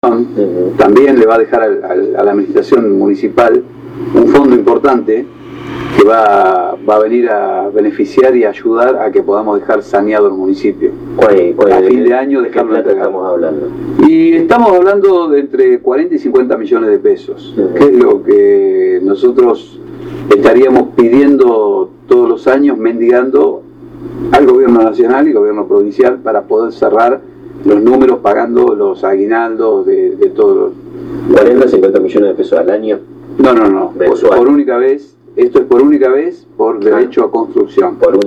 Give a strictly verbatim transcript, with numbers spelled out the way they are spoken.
Uh-huh. También le va a dejar al, al, a la administración municipal un fondo importante que va, va a venir a beneficiar y ayudar a que podamos dejar saneado el municipio. ¿Cuál, cuál, a de fin qué, de año dejarlo ¿de qué plata estamos hablando? Y estamos hablando de entre cuarenta y cincuenta millones de pesos, uh-huh. que es lo que nosotros estaríamos pidiendo todos los años, mendigando al gobierno nacional y gobierno provincial para poder cerrar los números, pagando los aguinaldos de, de todos los... ¿cuarenta, cincuenta millones de pesos al año? No, no, no, por, por única vez, esto es por única vez, por derecho a construcción. Por